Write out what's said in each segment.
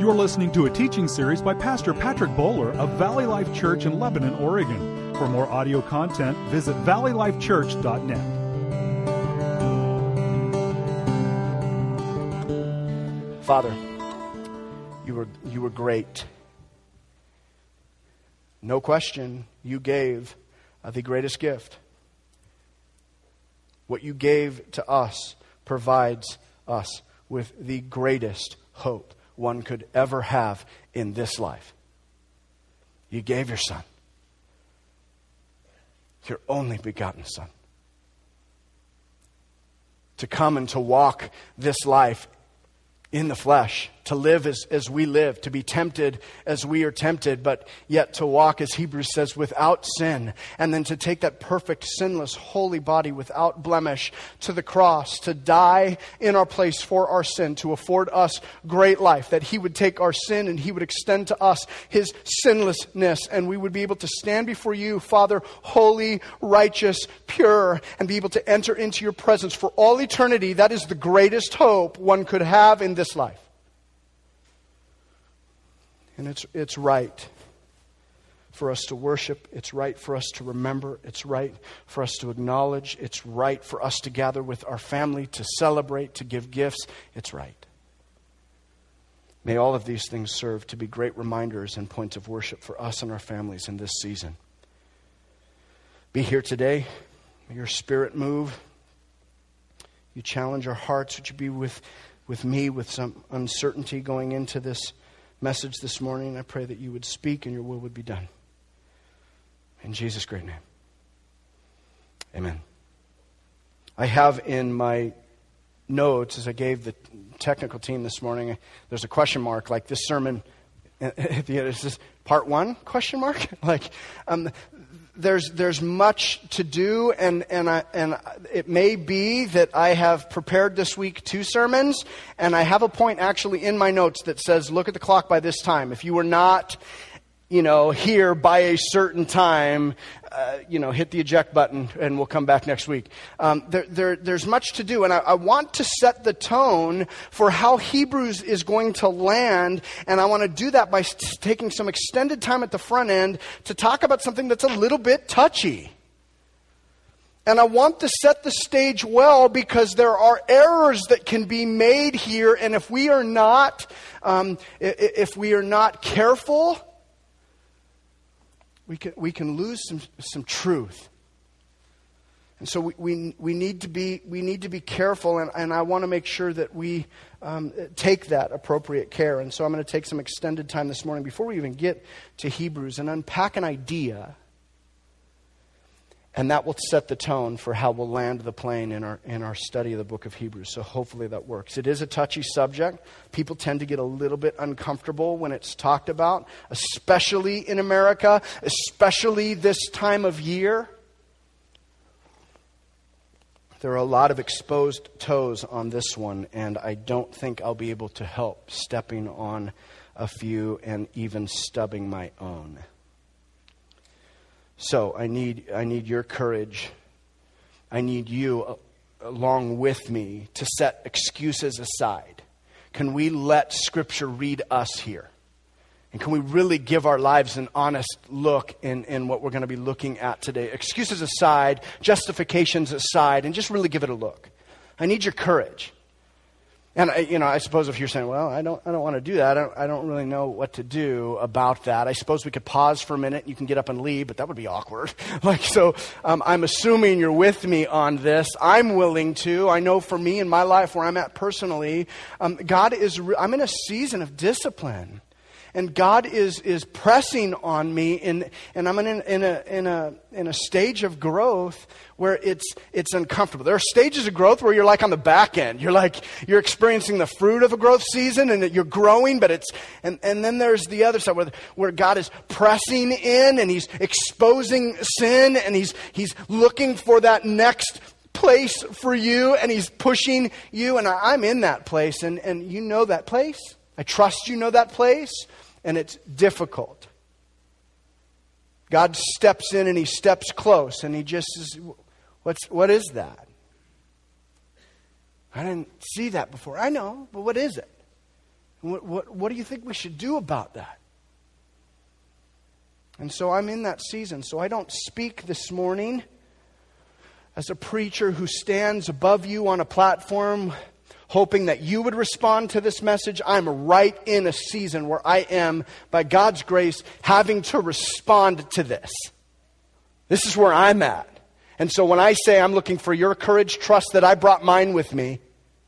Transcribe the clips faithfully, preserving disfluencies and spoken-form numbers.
You're listening to a teaching series by Pastor Patrick Bowler of Valley Life Church in Lebanon, Oregon. For more audio content, visit valley life church dot net. Father, you were you were great. No question, you gave uh, the greatest gift. What you gave to us provides us with the greatest hope one could ever have in this life. You gave your Son, your only begotten Son, to come and to walk this life in the flesh, to live as, as we live, to be tempted as we are tempted, but yet to walk, as Hebrews says, without sin, and then to take that perfect, sinless, holy body without blemish to the cross, to die in our place for our sin, to afford us great life, that He would take our sin and He would extend to us His sinlessness, and we would be able to stand before you, Father, holy, righteous, pure, and be able to enter into your presence for all eternity. That is the greatest hope one could have in this life. And it's it's right for us to worship. It's right for us to remember. It's right for us to acknowledge. It's right for us to gather with our family, to celebrate, to give gifts. It's right. May all of these things serve to be great reminders and points of worship for us and our families in this season. Be here today. May your Spirit move. You challenge our hearts. Would you be with, with me with some uncertainty going into this message this morning? I pray that you would speak and your will would be done. In Jesus' great name. Amen. I have in my notes, as I gave the technical team this morning, there's a question mark, like this sermon, at the end, is this part one, question mark? Like, um, There's there's much to do, and and I, and it may be that I have prepared this week two sermons, and I have a point actually in my notes that says, look at the clock by this time. If you were not, you know, here by a certain time, uh, you know, hit the eject button, and we'll come back next week. Um, there, there there's much to do, and I, I want to set the tone for how Hebrews is going to land, and I want to do that by st- taking some extended time at the front end to talk about something that's a little bit touchy. And I want to set the stage well because there are errors that can be made here, and if we are not, um, if we are not careful, We can we can lose some some truth, and so we we, we need to be we need to be careful, and, and I want to make sure that we um, take that appropriate care. And so I'm going to take some extended time this morning before we even get to Hebrews and unpack an idea, and that will set the tone for how we'll land the plane in our in our study of the book of Hebrews. So hopefully that works. It is a touchy subject. People tend to get a little bit uncomfortable when it's talked about, especially in America, especially this time of year. There are a lot of exposed toes on this one, and I don't think I'll be able to help stepping on a few and even stubbing my own. So I need I need your courage. I need you uh, along with me to set excuses aside. Can we let Scripture read us here? And can we really give our lives an honest look in, in what we're going to be looking at today? Excuses aside, justifications aside, and just really give it a look. I need your courage. And, you know, I suppose if you're saying, well, I don't I don't want to do that. I don't, I don't really know what to do about that. I suppose we could pause for a minute. You can get up and leave, but that would be awkward. Like, so um, I'm assuming you're with me on this. I'm willing to. I know for me in my life where I'm at personally, um, God is, re- I'm in a season of discipline. And God is is pressing on me, in, and I'm in, in a in a in a stage of growth where it's it's uncomfortable. There are stages of growth where you're like on the back end. You're like you're experiencing the fruit of a growth season, and that you're growing. But it's and, and then there's the other side where where God is pressing in, and He's exposing sin, and He's He's looking for that next place for you, and He's pushing you. And I, I'm in that place, and and you know that place. I trust you know that place. And it's difficult. God steps in and He steps close, and He just says, "What's what is that? I didn't see that before." I know, but what is it? What, what, what do you think we should do about that? And so I'm in that season. So I don't speak this morning as a preacher who stands above you on a platform hoping that you would respond to this message. I'm right in a season where I am, by God's grace, having to respond to this. This is where I'm at. And so when I say I'm looking for your courage, trust that I brought mine with me.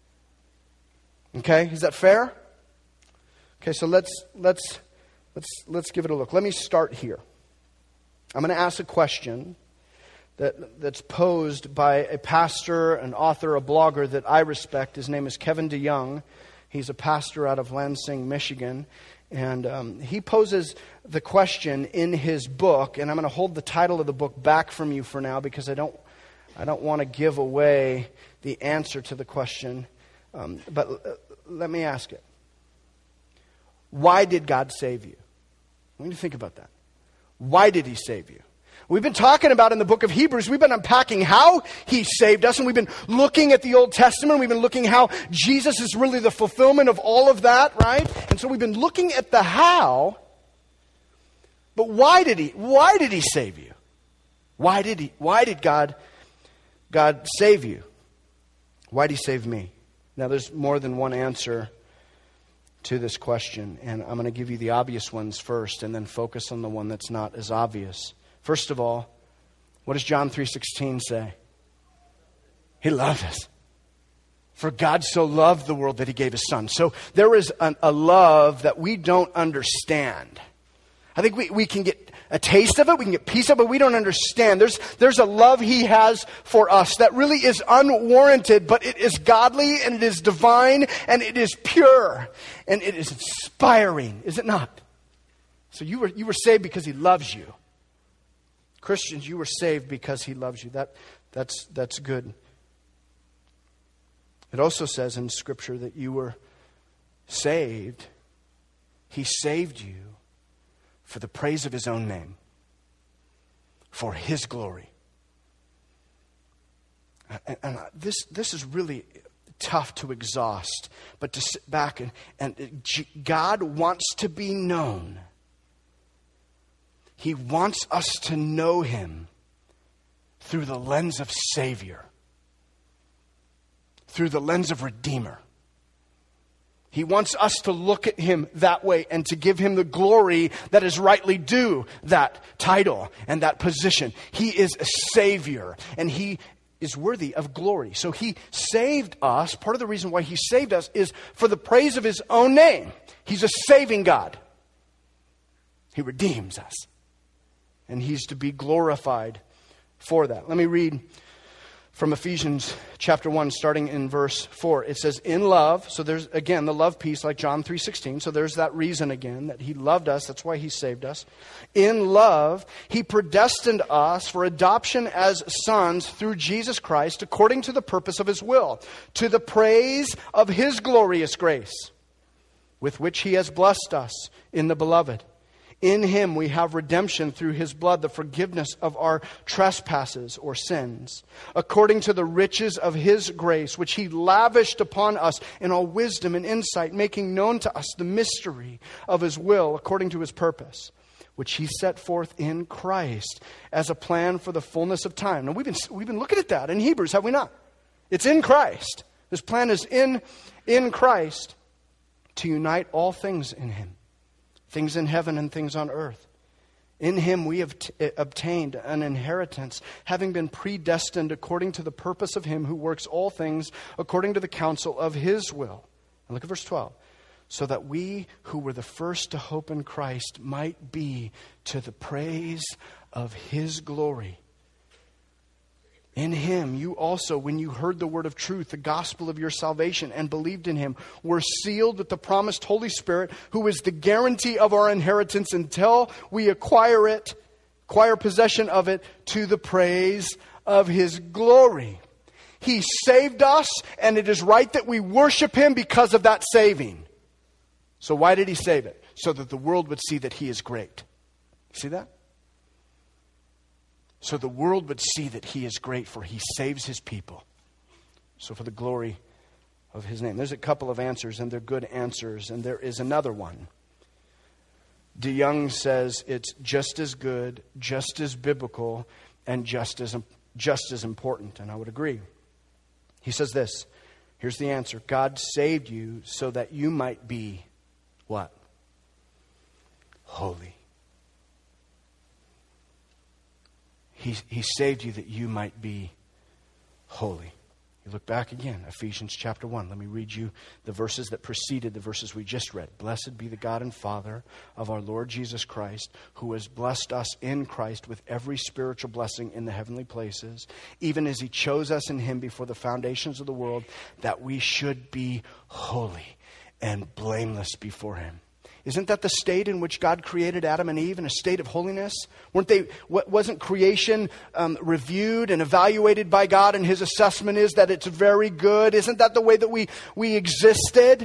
Okay, is that fair? Okay, so let's let's let's let's give it a look. Let me start here. I'm going to ask a question that that's posed by a pastor, an author, a blogger that I respect. His name is Kevin DeYoung. He's a pastor out of Lansing, Michigan. And um, he poses the question in his book, and I'm going to hold the title of the book back from you for now because I don't I don't want to give away the answer to the question. Um, but uh, let me ask it. Why did God save you? I want you to think about that. Why did He save you? We've been talking about in the book of Hebrews, we've been unpacking how He saved us, and we've been looking at the Old Testament. We've been looking how Jesus is really the fulfillment of all of that, right? And so we've been looking at the how, but why did He, why did He save you? Why did He, why did God, God save you? Why did He save me? Now there's more than one answer to this question, and I'm going to give you the obvious ones first and then focus on the one that's not as obvious. First of all, what does John three sixteen say? He loved us. For God so loved the world that He gave His Son. So there is an, a love that we don't understand. I think we, we can get a taste of it, we can get a piece of it, but we don't understand. There's, there's a love He has for us that really is unwarranted, but it is godly and it is divine and it is pure and it is inspiring, is it not? So you were, you were saved because He loves you. Christians, you were saved because He loves you. That, that's, that's good. It also says in Scripture that you were saved. He saved you for the praise of His own name, for His glory. And, and this, this is really tough to exhaust, but to sit back and, and God wants to be known. He wants us to know Him through the lens of Savior, through the lens of Redeemer. He wants us to look at Him that way and to give Him the glory that is rightly due that title and that position. He is a Savior and He is worthy of glory. So He saved us. Part of the reason why He saved us is for the praise of His own name. He's a saving God. He redeems us. And He's to be glorified for that. Let me read from Ephesians chapter one, starting in verse four. It says, in love, so there's, again, the love piece like John three sixteen. So there's that reason again, that He loved us. That's why He saved us. In love, He predestined us for adoption as sons through Jesus Christ, according to the purpose of His will, to the praise of His glorious grace, with which He has blessed us in the Beloved. In Him we have redemption through His blood, the forgiveness of our trespasses or sins, according to the riches of His grace, which He lavished upon us in all wisdom and insight, making known to us the mystery of His will, according to His purpose, which He set forth in Christ as a plan for the fullness of time. Now we've been, we've been looking at that in Hebrews, have we not? It's in Christ. This plan is in, in Christ to unite all things in Him. Things in heaven and things on earth. In Him we have t- obtained an inheritance, having been predestined according to the purpose of Him who works all things according to the counsel of His will. And look at verse twelve. So that we who were the first to hope in Christ might be to the praise of His glory. In Him, you also, when you heard the word of truth, the gospel of your salvation, and believed in Him, were sealed with the promised Holy Spirit, who is the guarantee of our inheritance until we acquire it, acquire possession of it, to the praise of His glory. He saved us, and it is right that we worship Him because of that saving. So why did He save it? So that the world would see that He is great. See that? So the world would see that He is great, for He saves His people. So for the glory of his name. There's a couple of answers, and they're good answers, and there is another one. DeYoung says it's just as good, just as biblical, and just as, just as important, and I would agree. He says this, here's the answer. God saved you so that you might be what? Holy. He, he saved you that you might be holy. You look back again, Ephesians chapter one. Let me read you the verses that preceded the verses we just read. Blessed be the God and Father of our Lord Jesus Christ, who has blessed us in Christ with every spiritual blessing in the heavenly places, even as he chose us in him before the foundations of the world, that we should be holy and blameless before him. Isn't that the state in which God created Adam and Eve, in a state of holiness? Weren't they? Wasn't creation um, reviewed and evaluated by God, and his assessment is that it's very good? Isn't that the way that we, we existed?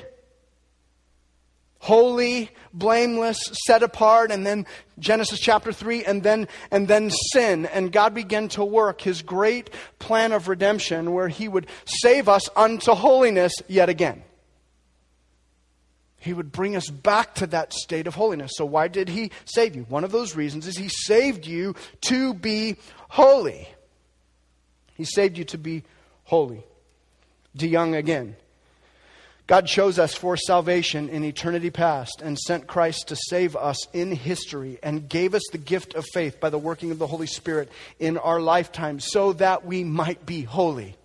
Holy, blameless, set apart, and then Genesis chapter three, and then and then sin. And God began to work his great plan of redemption where he would save us unto holiness yet again. He would bring us back to that state of holiness. So why did he save you? One of those reasons is he saved you to be holy. He saved you to be holy. DeYoung again. God chose us for salvation in eternity past and sent Christ to save us in history and gave us the gift of faith by the working of the Holy Spirit in our lifetime so that we might be holy.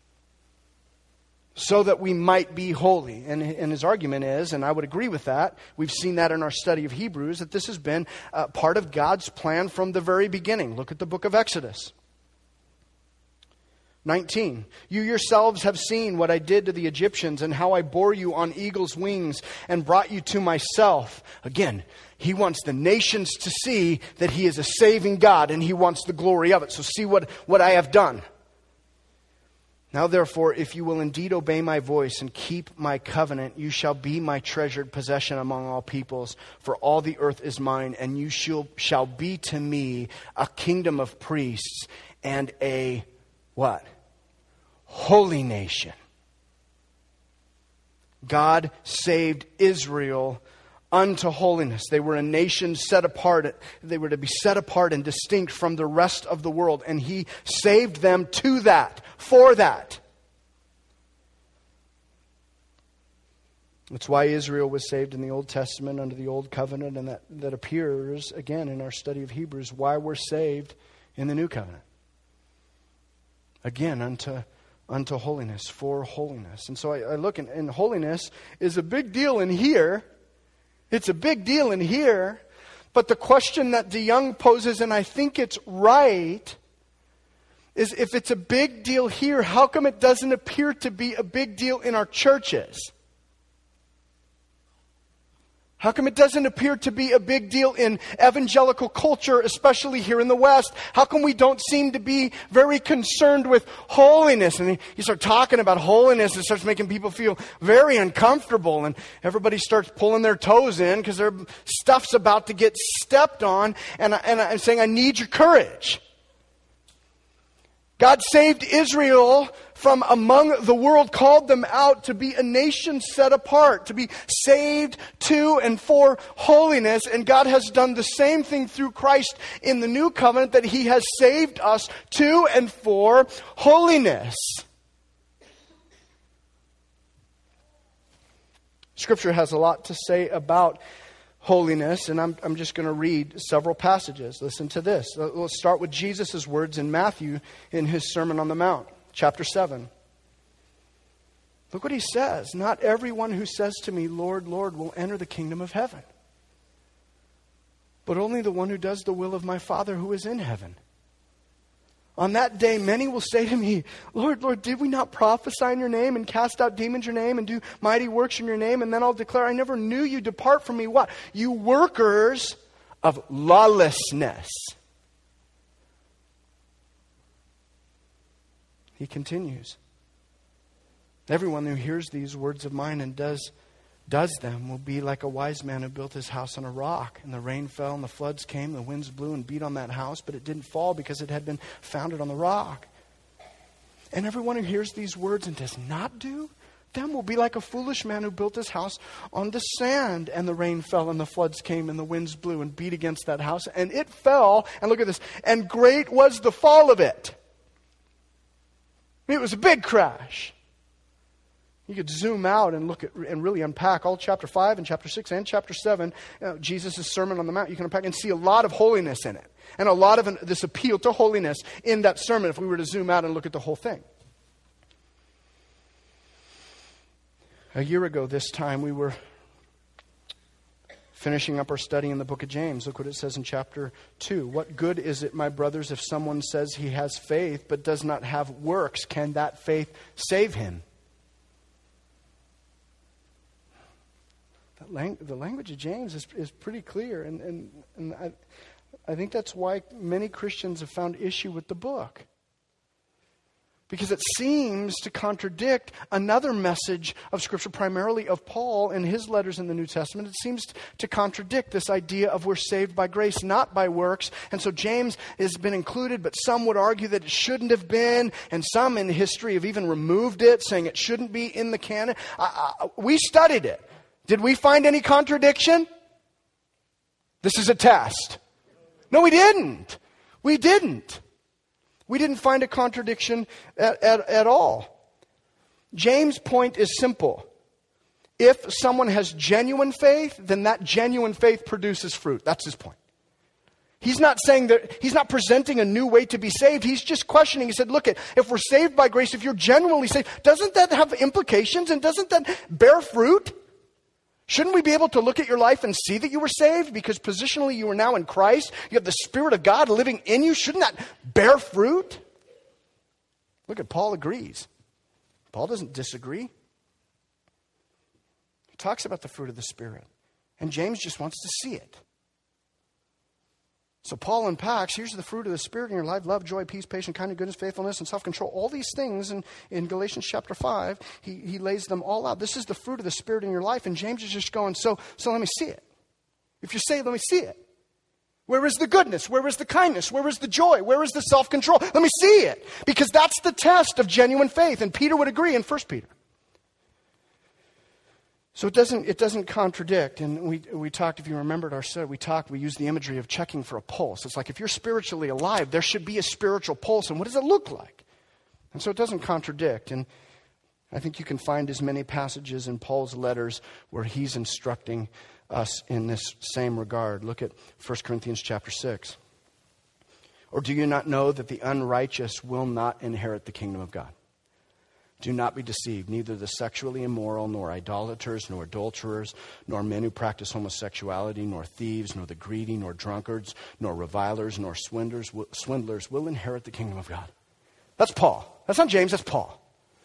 So that we might be holy. And, and his argument is, and I would agree with that, we've seen that in our study of Hebrews, that this has been uh, part of God's plan from the very beginning. Look at the book of Exodus. nineteen. You yourselves have seen what I did to the Egyptians and how I bore you on eagle's wings and brought you to myself. Again, he wants the nations to see that he is a saving God and he wants the glory of it. So see what, what I have done. Now therefore, if you will indeed obey my voice and keep my covenant, you shall be my treasured possession among all peoples, for all the earth is mine, and you shall, shall be to me a kingdom of priests and a, what? Holy nation. God saved Israel unto holiness. They were a nation set apart. They were to be set apart and distinct from the rest of the world. And he saved them to that, for that. That's why Israel was saved in the Old Testament under the Old Covenant, and that, that appears again in our study of Hebrews, why we're saved in the New Covenant. Again, unto, unto holiness, for holiness. And so I, I look, and, and holiness is a big deal in here. It's a big deal in here, but the question that DeYoung poses, and I think it's right, is if it's a big deal here, how come it doesn't appear to be a big deal in our churches? How come it doesn't appear to be a big deal in evangelical culture, especially here in the West? How come we don't seem to be very concerned with holiness? And you start talking about holiness, it starts making people feel very uncomfortable. And everybody starts pulling their toes in because their stuff's about to get stepped on. And, and I'm saying, I need your courage. God saved Israel from among the world, called them out to be a nation set apart, to be saved to and for holiness. And God has done the same thing through Christ in the new covenant, that he has saved us to and for holiness. Scripture has a lot to say about holiness, and I'm, I'm just going to read several passages. Listen to this. Let's start with Jesus' words in Matthew in his Sermon on the Mount, chapter seven. Look what he says. Not everyone who says to me, Lord, Lord, will enter the kingdom of heaven, but only the one who does the will of my Father who is in heaven. On that day, many will say to me, Lord, Lord, did we not prophesy in your name and cast out demons in your name and do mighty works in your name? And then I'll declare, I never knew you. Depart from me. What? You workers of lawlessness. He continues. Everyone who hears these words of mine and does does them will be like a wise man who built his house on a rock. And the rain fell and the floods came, the winds blew and beat on that house, but it didn't fall because it had been founded on the rock. And everyone who hears these words and does not do them will be like a foolish man who built his house on the sand, and the rain fell and the floods came and the winds blew and beat against that house, and it fell. And look at this. And great was the fall of it. It was a big crash. You could zoom out and look at and really unpack all chapter five and chapter six and chapter seven, you know, Jesus' Sermon on the Mount. You can unpack and see a lot of holiness in it. And a lot of an, this appeal to holiness in that sermon if we were to zoom out and look at the whole thing. A year ago this time we were finishing up our study in the book of James. Look what it says in chapter two. What good is it, my brothers, if someone says he has faith but does not have works? Can that faith save him? The language of James is, is pretty clear, and, and, and I, I think that's why many Christians have found issue with the book. Because it seems to contradict another message of Scripture, primarily of Paul in his letters in the New Testament. It seems to contradict this idea of we're saved by grace, not by works. And so James has been included, but some would argue that it shouldn't have been. And some in history have even removed it, saying it shouldn't be in the canon. I, I, we studied it. Did we find any contradiction? This is a test. No, we didn't. We didn't. We didn't find a contradiction at, at, at all. James' point is simple. If someone has genuine faith, then that genuine faith produces fruit. That's his point. He's not saying that, he's not presenting a new way to be saved. He's just questioning. He said, look, if we're saved by grace, if you're genuinely saved, doesn't that have implications and doesn't that bear fruit? Shouldn't we be able to look at your life and see that you were saved? Because positionally you are now in Christ. You have the Spirit of God living in you. Shouldn't that bear fruit? Look at Paul agrees. Paul doesn't disagree. He talks about the fruit of the Spirit. And James just wants to see it. So Paul unpacks, here's the fruit of the Spirit in your life: love, joy, peace, patience, kindness, goodness, faithfulness, and self-control. All these things in, in Galatians chapter five, he, he lays them all out. This is the fruit of the Spirit in your life. And James is just going, so, so let me see it. If you're saved, let me see it. Where is the goodness? Where is the kindness? Where is the joy? Where is the self-control? Let me see it. Because that's the test of genuine faith. And Peter would agree in First Peter. So it doesn't it doesn't contradict. And we we talked, if you remembered our study, we talked, we used the imagery of checking for a pulse. It's like if you're spiritually alive, there should be a spiritual pulse. And what does it look like? And so it doesn't contradict. And I think you can find as many passages in Paul's letters where he's instructing us in this same regard. Look at First Corinthians chapter six. Or do you not know that the unrighteous will not inherit the kingdom of God? Do not be deceived. Neither the sexually immoral, nor idolaters, nor adulterers, nor men who practice homosexuality, nor thieves, nor the greedy, nor drunkards, nor revilers, nor swindlers, swindlers will inherit the kingdom of God. That's Paul. That's not James, that's Paul.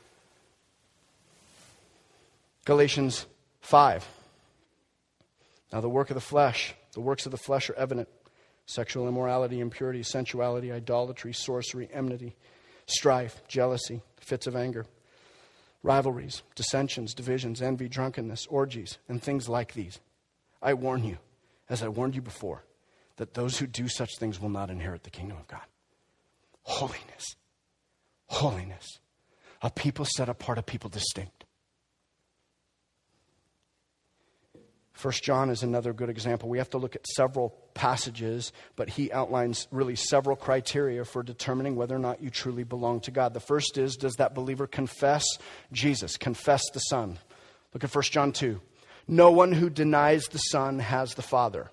Galatians five. Now the work of the flesh, the works of the flesh are evident: sexual immorality, impurity, sensuality, idolatry, sorcery, enmity, strife, jealousy, fits of anger, rivalries, dissensions, divisions, envy, drunkenness, orgies, and things like these. I warn you, as I warned you before, that those who do such things will not inherit the kingdom of God. Holiness. Holiness. A people set apart, a people distinct. First John is another good example. We have to look at several passages, but he outlines really several criteria for determining whether or not you truly belong to God. The first is, does that believer confess Jesus, confess the Son? Look at First John two. No one who denies the Son has the Father.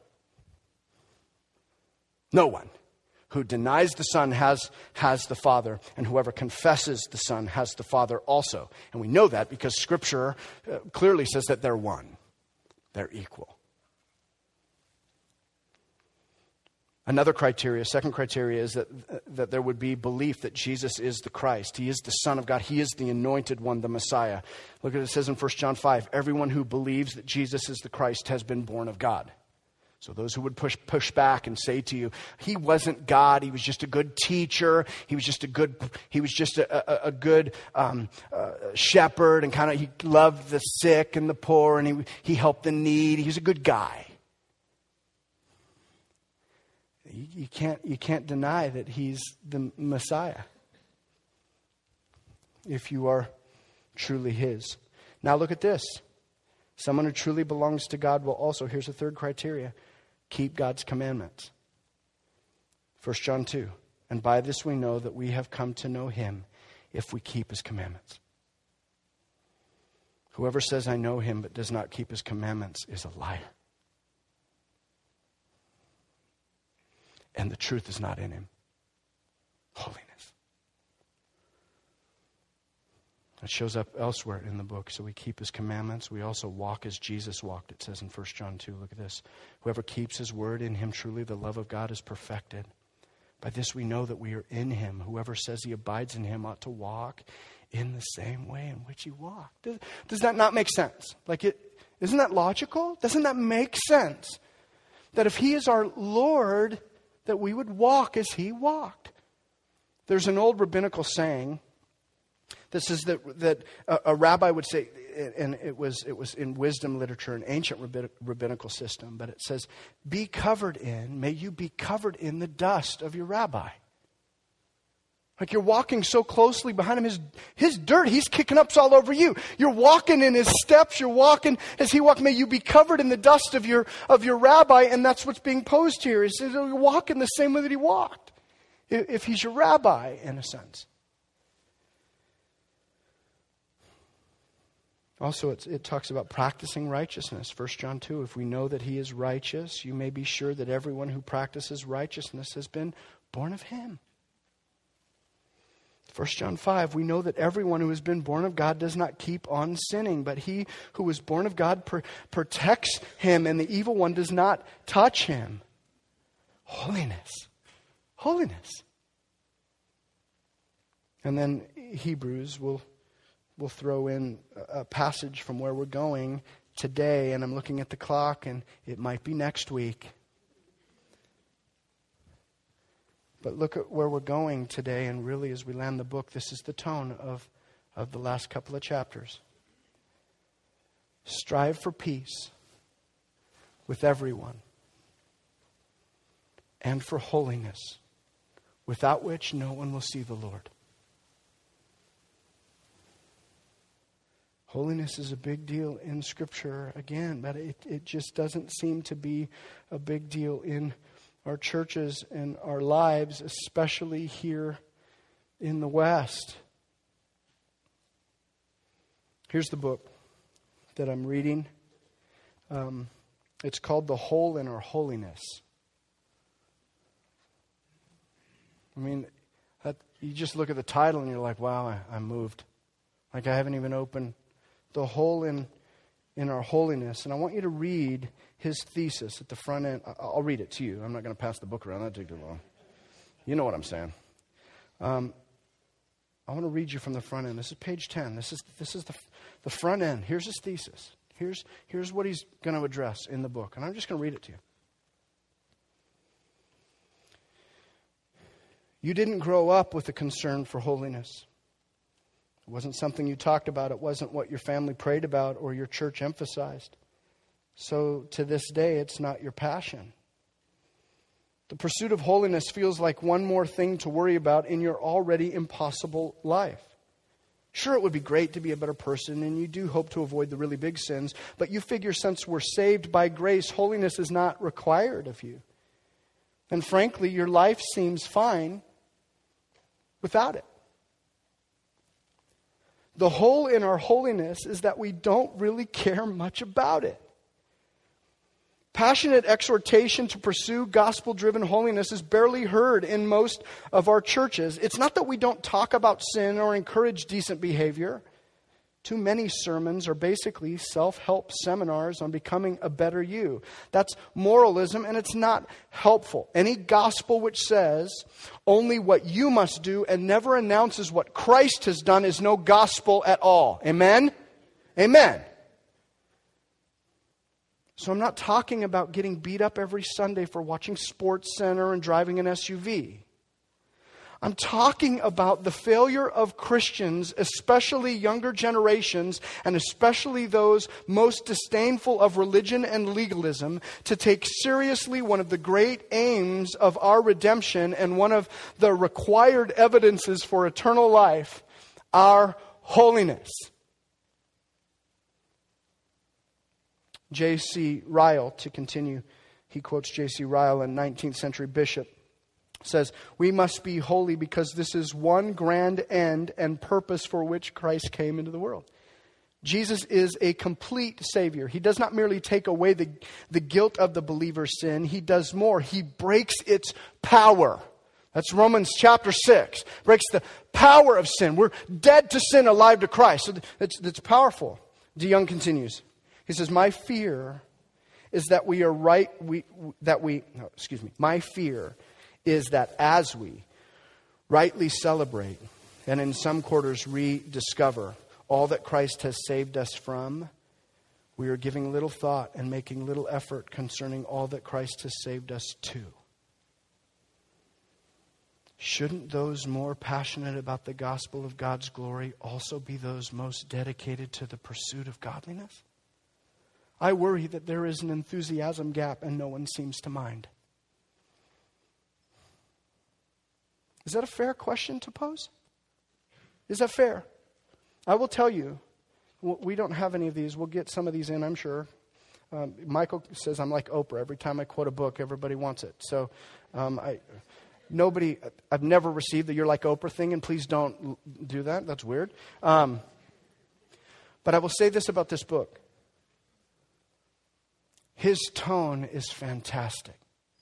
No one who denies the Son has, has the Father, and whoever confesses the Son has the Father also. And we know that because Scripture uh, clearly says that they're one. They're equal. Another criteria, second criteria, is that, that there would be belief that Jesus is the Christ. He is the Son of God. He is the anointed one, the Messiah. Look at what it says in First John five. Everyone who believes that Jesus is the Christ has been born of God. So those who would push push back and say to you, he wasn't God, he was just a good teacher, he was just a good, he was just a, a, a good um, uh, shepherd, and kind of he loved the sick and the poor, and he he helped the needy. He was a good guy. You, you can't you can't deny that he's the Messiah if you are truly his. Now look at this. Someone who truly belongs to God will also, here's a third criteria, keep God's commandments. First John two. And by this we know that we have come to know him if we keep his commandments. Whoever says, I know him, but does not keep his commandments is a liar. And the truth is not in him. Holiness. It shows up elsewhere in the book. So we keep his commandments. We also walk as Jesus walked. It says in First John two, look at this. Whoever keeps his word, in him truly the love of God is perfected. By this we know that we are in him. Whoever says he abides in him ought to walk in the same way in which he walked. Does, does that not make sense? Like it, isn't that logical? Doesn't that make sense? That if he is our Lord, that we would walk as he walked. There's an old rabbinical saying. This is that that a, a rabbi would say, and it was it was in wisdom literature, an ancient rabbin, rabbinical system, but it says, be covered in, may you be covered in the dust of your rabbi. Like you're walking so closely behind him, his, his dirt, he's kicking up all over you. You're walking in his steps, you're walking as he walked. May you be covered in the dust of your of your rabbi, and that's what's being posed here. Is you're walking the same way that he walked. If he's your rabbi, in a sense. Also, it's, it talks about practicing righteousness. First John two, if we know that he is righteous, you may be sure that everyone who practices righteousness has been born of him. First John five, we know that everyone who has been born of God does not keep on sinning, but he who is born of God pr- protects him, and the evil one does not touch him. Holiness. Holiness. And then Hebrews will We'll throw in a passage from where we're going today, and I'm looking at the clock, and it might be next week. But look at where we're going today, and really as we land the book, this is the tone of, of the last couple of chapters. Strive for peace with everyone and for holiness, without which no one will see the Lord. Holiness is a big deal in Scripture, again, but it, it just doesn't seem to be a big deal in our churches and our lives, especially here in the West. Here's the book that I'm reading. Um, it's called The Hole in Our Holiness. I mean, that, you just look at the title and you're like, wow, I, I'm moved. Like I haven't even opened The Hole in, in Our Holiness. And I want you to read his thesis at the front end. I'll read it to you. I'm not going to pass the book around. That'd take too long. You know what I'm saying. Um, I want to read you from the front end. This is page ten. This is this is the, the front end. Here's his thesis. Here's, here's what he's going to address in the book. And I'm just going to read it to you. You didn't grow up with a concern for holiness. It wasn't something you talked about. It wasn't what your family prayed about or your church emphasized. So to this day, it's not your passion. The pursuit of holiness feels like one more thing to worry about in your already impossible life. Sure, it would be great to be a better person, and you do hope to avoid the really big sins, but you figure since we're saved by grace, holiness is not required of you. And frankly, your life seems fine without it. The hole in our holiness is that we don't really care much about it. Passionate exhortation to pursue gospel-driven holiness is barely heard in most of our churches. It's not that we don't talk about sin or encourage decent behavior. Too many sermons are basically self-help seminars on becoming a better you. That's moralism, and it's not helpful. Any gospel which says only what you must do and never announces what Christ has done is no gospel at all. Amen? Amen. So I'm not talking about getting beat up every Sunday for watching Sports Center and driving an S U V. I'm talking about the failure of Christians, especially younger generations, and especially those most disdainful of religion and legalism, to take seriously one of the great aims of our redemption and one of the required evidences for eternal life, our holiness. J C Ryle, to continue, he quotes J C Ryle, a nineteenth century bishop, says, "We must be holy because this is one grand end and purpose for which Christ came into the world." Jesus is a complete Savior. He does not merely take away the, the guilt of the believer's sin. He does more. He breaks its power. That's Romans chapter six. Breaks the power of sin. We're dead to sin, alive to Christ. So that's, that's powerful. DeYoung continues. He says, "My fear is that we are right, we, that we, no, excuse me, my fear is that as we rightly celebrate and in some quarters rediscover all that Christ has saved us from, we are giving little thought and making little effort concerning all that Christ has saved us to. Shouldn't those more passionate about the gospel of God's glory also be those most dedicated to the pursuit of godliness? I worry that there is an enthusiasm gap and no one seems to mind." Is that a fair question to pose? Is that fair? I will tell you, we don't have any of these. We'll get some of these in, I'm sure. Um, Michael says I'm like Oprah. Every time I quote a book, everybody wants it. So um, I, nobody, I've never received the "you're like Oprah" thing, and please don't do that. That's weird. Um, but I will say this about this book. His tone is fantastic.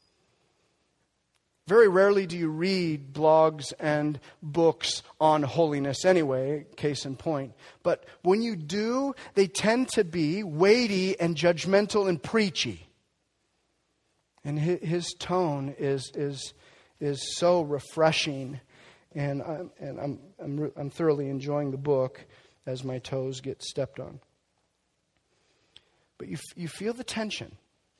Very rarely do you read blogs and books on holiness anyway, case in point. But when you do, they tend to be weighty and judgmental and preachy. And his tone is is is so refreshing, and I'm and I'm I'm I'm thoroughly enjoying the book as my toes get stepped on. But you you feel the tension.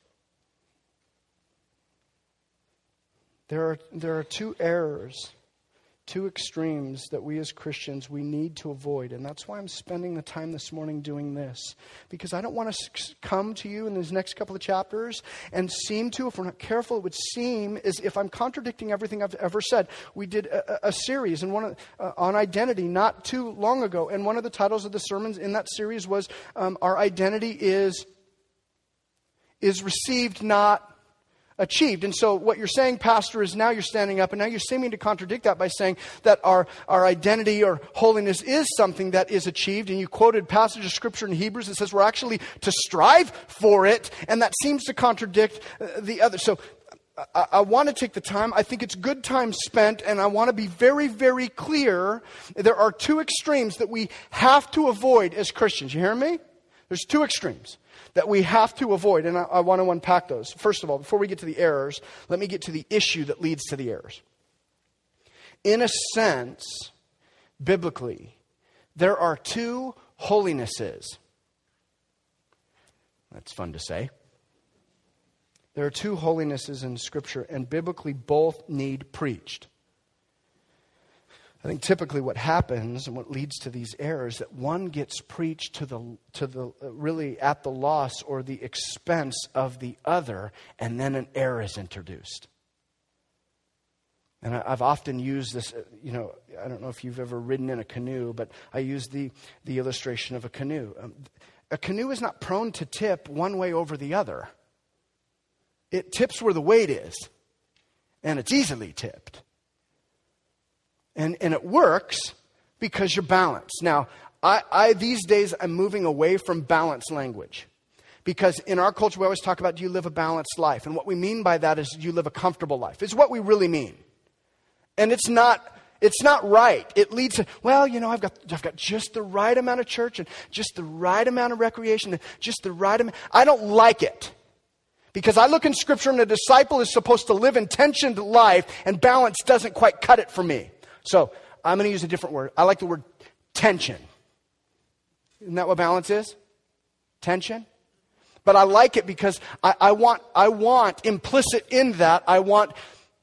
There are, there are two errors, two extremes that we as Christians, we need to avoid. And that's why I'm spending the time this morning doing this. Because I don't want to come to you in these next couple of chapters and seem to, if we're not careful, it would seem as if I'm contradicting everything I've ever said. We did a, a series and one of, uh, on identity not too long ago. And one of the titles of the sermons in that series was, um, Our Identity is, is Received, Not Achieved. And so what you're saying, Pastor, is now you're standing up and now you're seeming to contradict that by saying that our, our identity or holiness is something that is achieved. And you quoted passage of Scripture in Hebrews that says we're actually to strive for it. And that seems to contradict the other. So I, I want to take the time. I think it's good time spent. And I want to be very, very clear. There are two extremes that we have to avoid as Christians. You hear me? There's two extremes that we have to avoid, and I, I want to unpack those. First of all, before we get to the errors, let me get to the issue that leads to the errors. In a sense, biblically, there are two holinesses. That's fun to say. There are two holinesses in Scripture, and biblically both need preached. I think typically what happens and what leads to these errors, that one gets preached to the to the really at the loss or the expense of the other, and then an error is introduced. And I've often used this, you know, I don't know if you've ever ridden in a canoe, but I use the, the illustration of a canoe. Um, a canoe is not prone to tip one way over the other. It tips where the weight is, and it's easily tipped. And and it works because you're balanced. Now, I, I these days I'm moving away from balanced language. Because in our culture we always talk about, do you live a balanced life? And what we mean by that is, do you live a comfortable life? It's what we really mean. And it's not it's not right. It leads to, well, you know, I've got I've got just the right amount of church and just the right amount of recreation and just the right amount. I don't like it. Because I look in Scripture and a disciple is supposed to live intentioned life, and balance doesn't quite cut it for me. So I'm going to use a different word. I like the word tension. Isn't that what balance is? Tension? But I like it because I, I want I want implicit in that, I want...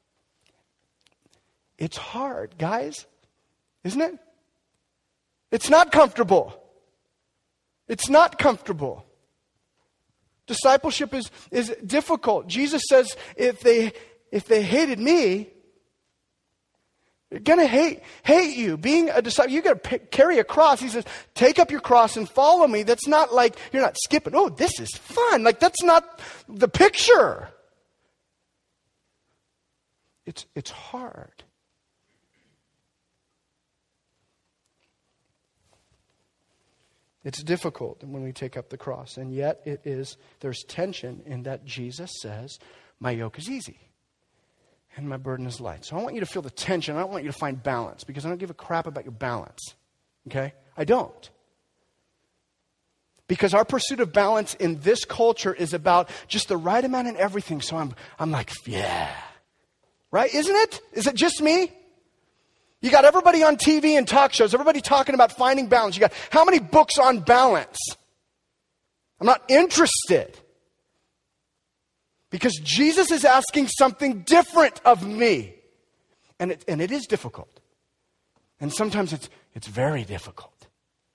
It's hard, guys. Isn't it? It's not comfortable. It's not comfortable. Discipleship is, is difficult. Jesus says, if they if they hated me, They're going to hate hate you. Being a disciple, you got to p- carry a cross. He says, take up your cross and follow me. That's not like, you're not skipping. Oh, this is fun. Like, that's not the picture. It's, it's hard. It's difficult when we take up the cross. And yet it is, there's tension in that Jesus says, my yoke is easy and my burden is light. So I want you to feel the tension. I don't want you to find balance, because I don't give a crap about your balance. Okay? I don't. Because our pursuit of balance in this culture is about just the right amount in everything. So I'm, I'm like, yeah. Right? Isn't it? Is it just me? You got everybody on T V and talk shows, everybody talking about finding balance. You got how many books on balance? I'm not interested. Because Jesus is asking something different of me. And it, and it is difficult. And sometimes it's, it's very difficult.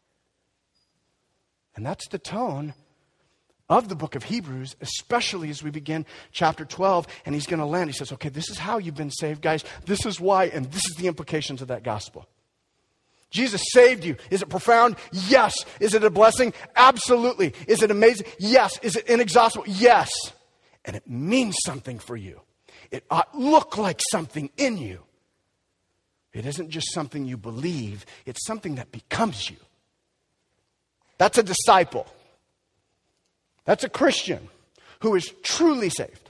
And that's the tone of the book of Hebrews, especially as we begin chapter twelve. And he's going to land. He says, okay, this is how you've been saved, guys. This is why, and this is the implications of that gospel. Jesus saved you. Is it profound? Yes. Is it a blessing? Absolutely. Is it amazing? Yes. Is it inexhaustible? Yes. And it means something for you. It ought look like something in you. It isn't just something you believe. It's something that becomes you. That's a disciple. That's a Christian who is truly saved.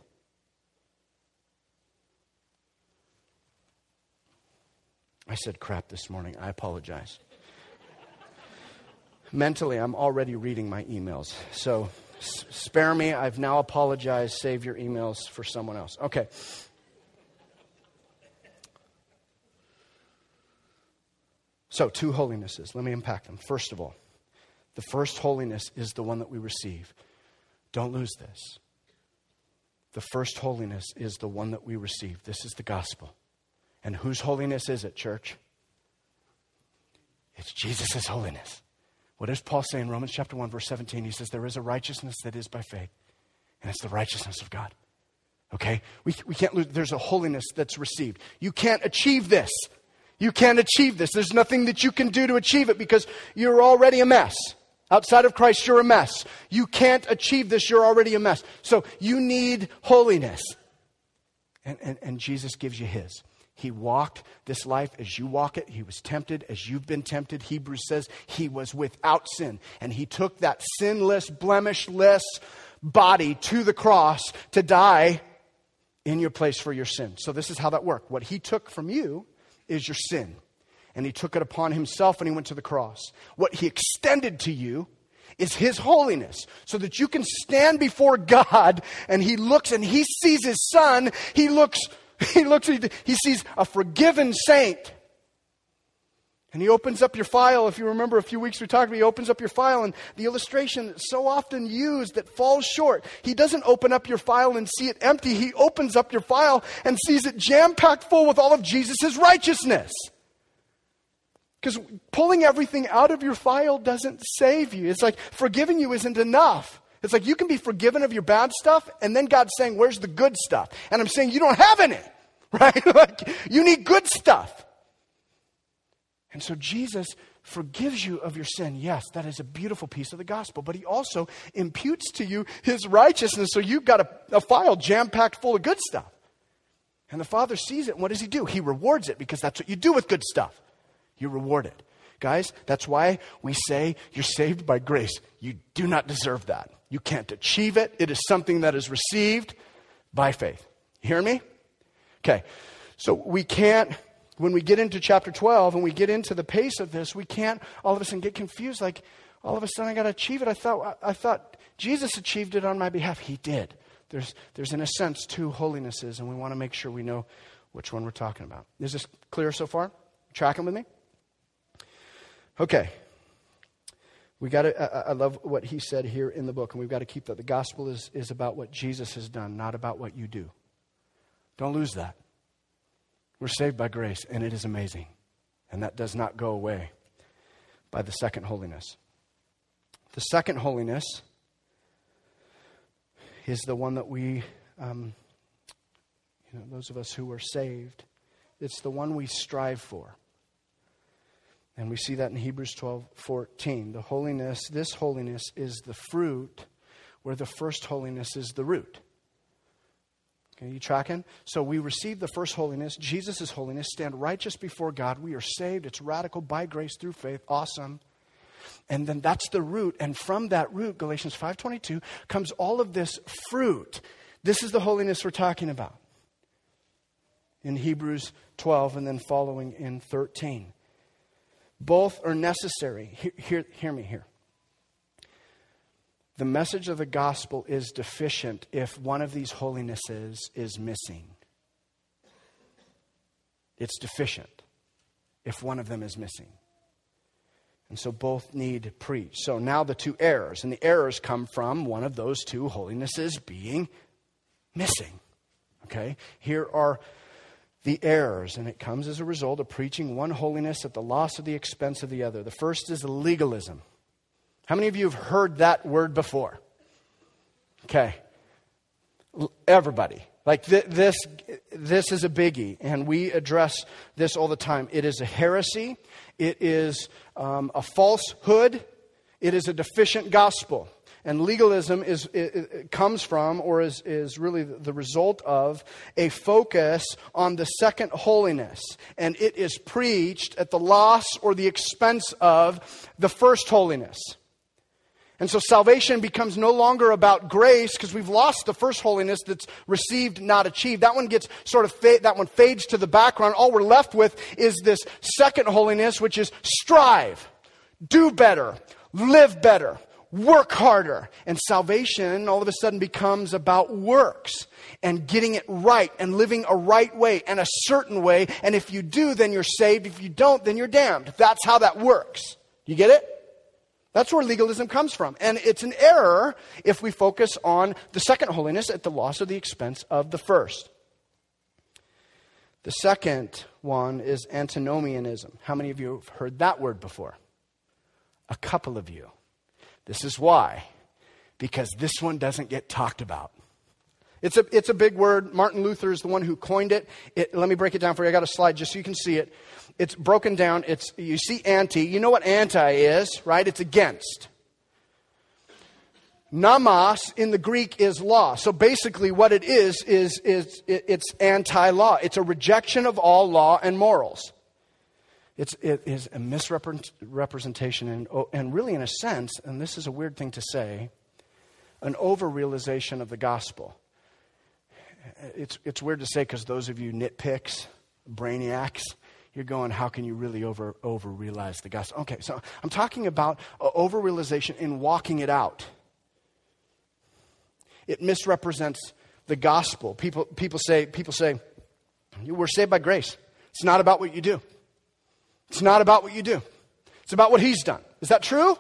I said crap this morning. I apologize. Mentally, I'm already reading my emails. So s- spare me. I've now apologized. Save your emails for someone else. Okay. So, two holinesses. Let me unpack them. First of all, the first holiness is the one that we receive. Don't lose this. The first holiness is the one that we receive. This is the gospel. And whose holiness is it, church? It's Jesus' holiness. What does Paul say in Romans chapter one, verse seventeen? He says, there is a righteousness that is by faith, and it's the righteousness of God. Okay? We, we can't lose. There's a holiness that's received. You can't achieve this. You can't achieve this. There's nothing that you can do to achieve it, because you're already a mess. Outside of Christ, you're a mess. You can't achieve this. You're already a mess. So you need holiness. And, and, and Jesus gives you his. He walked this life as you walk it. He was tempted as you've been tempted. Hebrews says he was without sin. And he took that sinless, blemishless body to the cross to die in your place for your sin. So this is how that worked. What he took from you is your sin. And he took it upon himself and he went to the cross. What he extended to you is his holiness, so that you can stand before God and he looks and he sees his son. He looks, he looks, he sees a forgiven saint. And he opens up your file. If you remember a few weeks we talked about, he opens up your file, and the illustration that's so often used that falls short. He doesn't open up your file and see it empty. He opens up your file and sees it jam-packed full with all of Jesus' righteousness. Because pulling everything out of your file doesn't save you. It's like forgiving you isn't enough. It's like you can be forgiven of your bad stuff, and then God's saying, where's the good stuff? And I'm saying, you don't have any, right? Like, you need good stuff. And so Jesus forgives you of your sin. Yes, that is a beautiful piece of the gospel. But he also imputes to you his righteousness. So you've got a, a file jam-packed full of good stuff. And the Father sees it. And what does he do? He rewards it, because that's what you do with good stuff. You reward it. Guys, that's why we say you're saved by grace. You do not deserve that. You can't achieve it. It is something that is received by faith. You hear me? Okay. So we can't, when we get into chapter twelve and we get into the pace of this, we can't all of a sudden get confused. Like, all of a sudden I got to achieve it. I thought, I thought Jesus achieved it on my behalf. He did. There's, there's in a sense two holinesses, and we want to make sure we know which one we're talking about. Is this clear so far? Tracking with me? Okay. We got to, I love what he said here in the book, and we've got to keep that. The gospel is, is about what Jesus has done, not about what you do. Don't lose that. We're saved by grace, and it is amazing. And that does not go away by the second holiness. The second holiness is the one that we, um, you know, those of us who are saved, It's the one we strive for. And we see that in Hebrews twelve fourteen. The holiness, this holiness is the fruit, where the first holiness is the root. Okay, you tracking? So we receive the first holiness, Jesus' holiness, stand righteous before God. We are saved. It's radical by grace through faith. Awesome. And then that's the root. And from that root, Galatians five twenty-two, comes all of this fruit. This is the holiness we're talking about in Hebrews twelve and then following in thirteen. Both are necessary. Hear, hear, hear me here. The message of the gospel is deficient if one of these holinesses is missing. It's deficient if one of them is missing. And so both need preached. So now the two errors. And the errors come from one of those two holinesses being missing. Okay? Here are the errors, and it comes as a result of preaching one holiness at the loss of the expense of the other. The first is legalism. How many of you have heard that word before? Okay. Everybody. Like th- this, this is a biggie, and we address this all the time. It is a heresy. It is um, a falsehood. It is a deficient gospel. And legalism is it, it comes from, or is, is really the result of, a focus on the second holiness. And it is preached at the loss or the expense of the first holiness. And so salvation becomes no longer about grace because we've lost the first holiness that's received, not achieved. That one gets sort of, fa- that one fades to the background. All we're left with is this second holiness, which is strive, do better, live better, work harder. And salvation all of a sudden becomes about works and getting it right and living a right way and a certain way. And if you do, then you're saved. If you don't, then you're damned. That's how that works. You get it? That's where legalism comes from. And it's an error if we focus on the second holiness at the loss or the expense of the first. The second one is antinomianism. How many of you have heard that word before? A couple of you. This is why. Because this one doesn't get talked about. It's a, it's a big word. Martin Luther is the one who coined it. it. Let me break it down for you. I got a slide just so you can see it. It's broken down. It's you see anti. You know what anti is, right? It's against. Nomos in the Greek is law. So basically what it is, is, is it's anti-law. It's a rejection of all law and morals. It's, it is a misrepresentation and, and really in a sense, and this is a weird thing to say, an over-realization of the gospel. It's, it's weird to say because those of you nitpicks, brainiacs, you're going, how can you really over, over-realize the gospel? Okay, so I'm talking about over-realization in walking it out. It misrepresents the gospel. People, people say, people say, we're saved by grace. It's not about what you do. It's not about what you do. It's about what he's done. Is that true?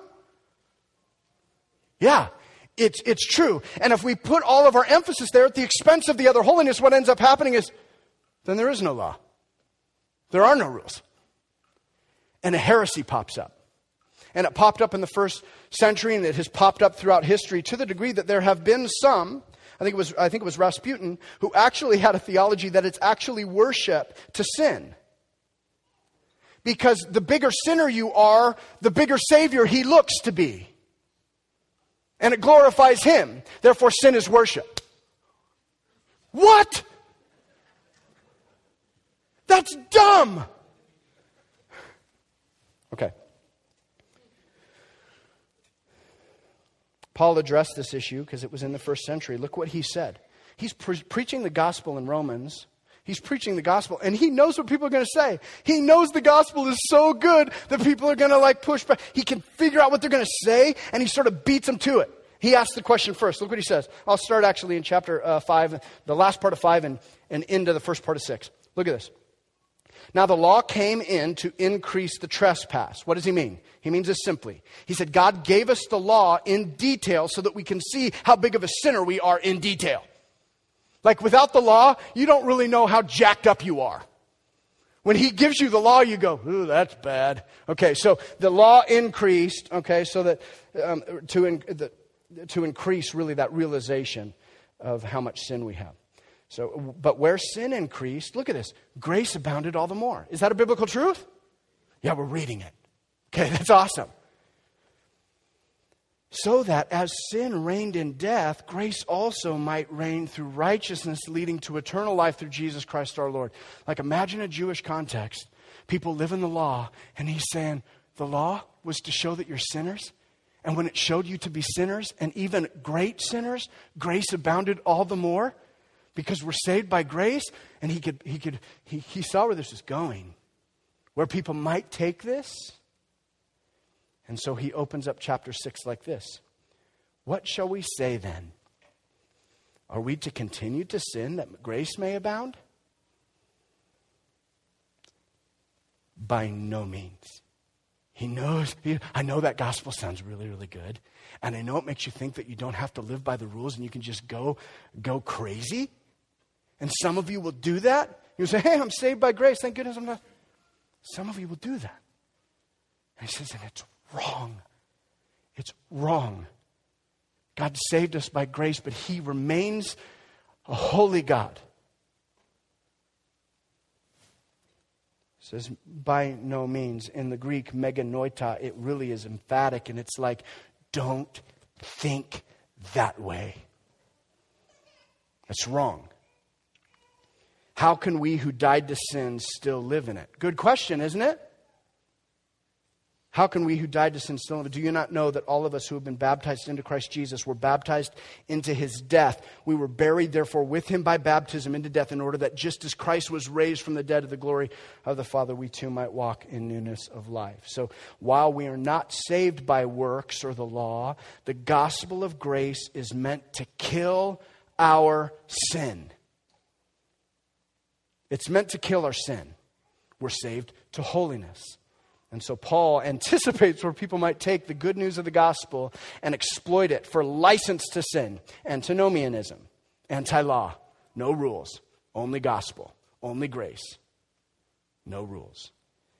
Yeah, it's, it's true. And if we put all of our emphasis there at the expense of the other holiness, what ends up happening is, then there is no law. There are no rules. And a heresy pops up. And it popped up in the first century, and it has popped up throughout history to the degree that there have been some, I think it was, I think it was Rasputin, who actually had a theology that it's actually worship to sin. Because the bigger sinner you are, the bigger Savior he looks to be. And it glorifies him. Therefore, sin is worship. What? That's dumb. Okay. Paul addressed this issue because it was in the first century. Look what he said. He's pre- preaching the gospel in Romans. He's preaching the gospel, and he knows what people are going to say. He knows the gospel is so good that people are going to like push back. He can figure out what they're going to say, and he sort of beats them to it. He asks the question first. Look what he says. I'll start actually in chapter uh, five, the last part of five, and, and into the first part of six. Look at this. Now the law came in to increase the trespass. What does he mean? He means this simply. He said God gave us the law in detail so that we can see how big of a sinner we are in detail. Like without the law, you don't really know how jacked up you are. When he gives you the law, you go, ooh, that's bad. Okay, so the law increased, okay, so that um, to, in, the, to increase really that realization of how much sin we have. So, but where sin increased, look at this, grace abounded all the more. Is that a biblical truth? Yeah, we're reading it. Okay, that's awesome. So that as sin reigned in death, grace also might reign through righteousness, leading to eternal life through Jesus Christ our Lord. Like, imagine a Jewish context. People live in the law, and he's saying, the law was to show that you're sinners. And when it showed you to be sinners, and even great sinners, grace abounded all the more because we're saved by grace. And he could, he could, he, he saw where this was going, where people might take this. And so he opens up chapter six like this. What shall we say then? Are we to continue to sin that grace may abound? By no means. He knows, I know that gospel sounds really, really good. And I know it makes you think that you don't have to live by the rules and you can just go, go crazy. And some of you will do that. You say, hey, I'm saved by grace. Thank goodness I'm not. Some of you will do that. And he says, and it's wrong. It's wrong. God saved us by grace, but he remains a holy God. It says, by no means. In the Greek, meganoita, it really is emphatic, and it's like, don't think that way. That's wrong. How can we who died to sin still live in it? Good question, isn't it? How can we who died to sin still live? Do you not know that all of us who have been baptized into Christ Jesus were baptized into his death? We were buried, therefore, with him by baptism into death, in order that just as Christ was raised from the dead to the glory of the Father, we too might walk in newness of life. So while we are not saved by works or the law, the gospel of grace is meant to kill our sin. It's meant to kill our sin. We're saved to holiness. And so Paul anticipates where people might take the good news of the gospel and exploit it for license to sin, antinomianism, anti-law, no rules, only gospel, only grace, no rules.